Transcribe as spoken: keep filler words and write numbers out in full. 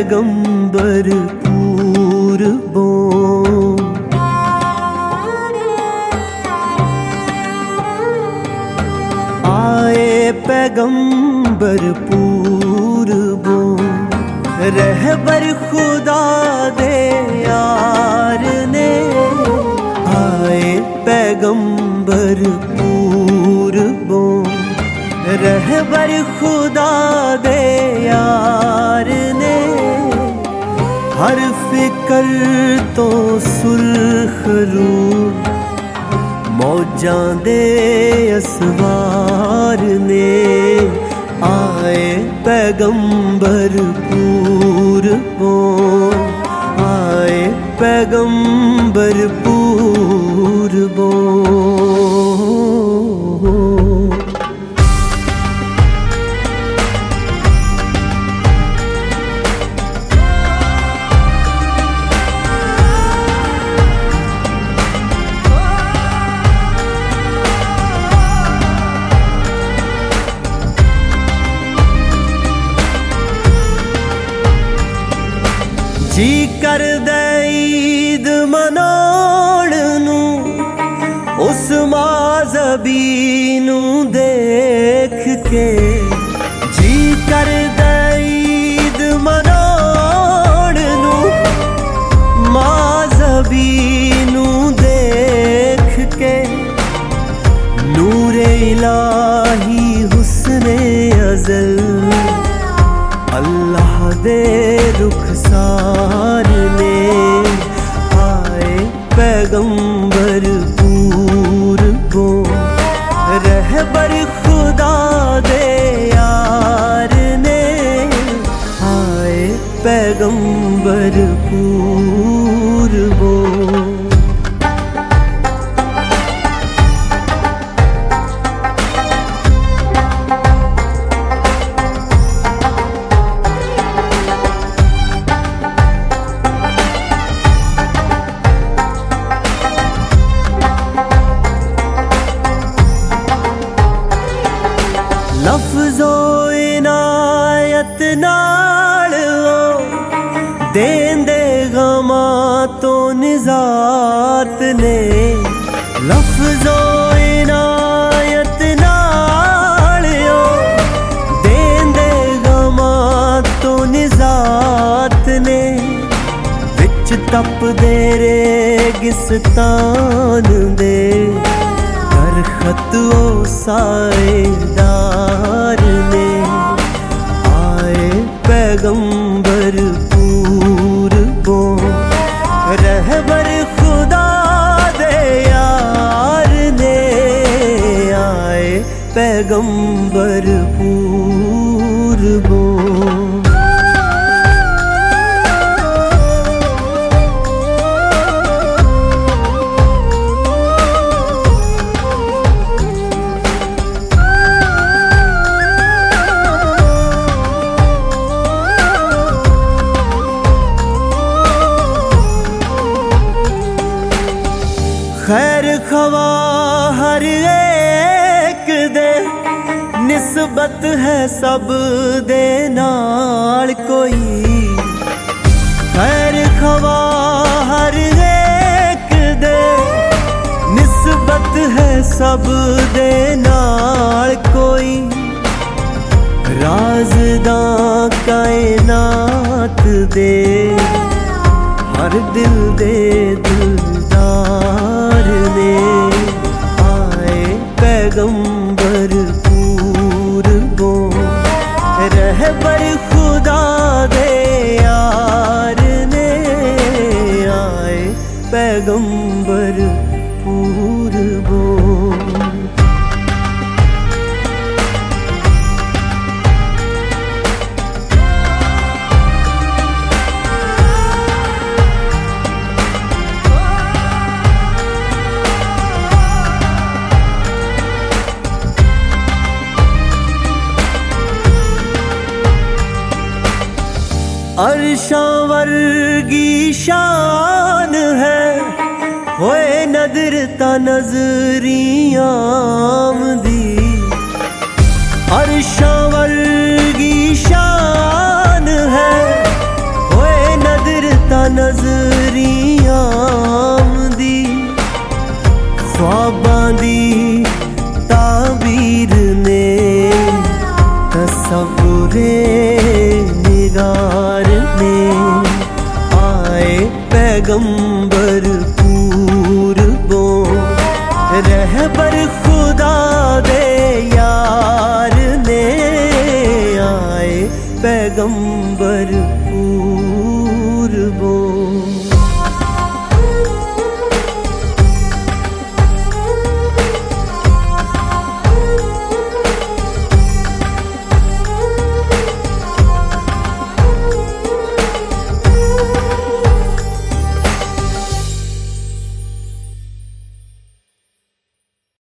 पैगंबर पूरबों। आए पैगंबर पूरबों, रहबर खुदा दे यार ने। आए पैगंबर पूरबों, रहबर खुदा दे यार ने। हर फिकर तो सुर्ख रू मौजां दे असवार ने। आए पैगंबर पूरबों, आए पैगंबर पूरबों। जी कर दे ईद मनाउण नूं, उस माज़हबी नूं देख के। जी कर दे ईद मनाउण नूं, माज़हबी नूं देख के। नूरे इलाही हुस्ने अज़ल, अल्लाह दे रुखसार ने। आए पैगंबर पूरबों, रहबर खुदा दे यार ने। आए पैगंबर पूरबों। लफ्ज़ो इनायत नाल देंदे गमां तो निजात ने। लफ्ज़ो इनायत नाल देंदे गमां तो निजात ने। विच तप दे रेगिस्तान दे, दरख़त ओ साएदार ने। आए पैगंबर पूरबों, रहबर खुदा दे यार ने। आए पैगंबर पूरबों। खैर खवा हर एक दे, निस्बत है सब दे नाल कोई। खैर खवा हर एक दे, निस्बत है सब दे नाल कोई। राज़दां कायनात दे, हर दिल दे दिलदार ने। आए पैगंबर पूरबों, रहबर खुदा दे यार ने। आए पैगंबर पूरबों। अर्शां वर्गी शान है, होए नदर ता नजरियां दी। अर्शां वर्गी शान है, नजरी आमदी ख्वाबां दी ताबीर ने तसव्वुरे निगार ने आए पैगंबर पूरबो रहबर खुदा दे यार ने आए पैगंबर पूरबो।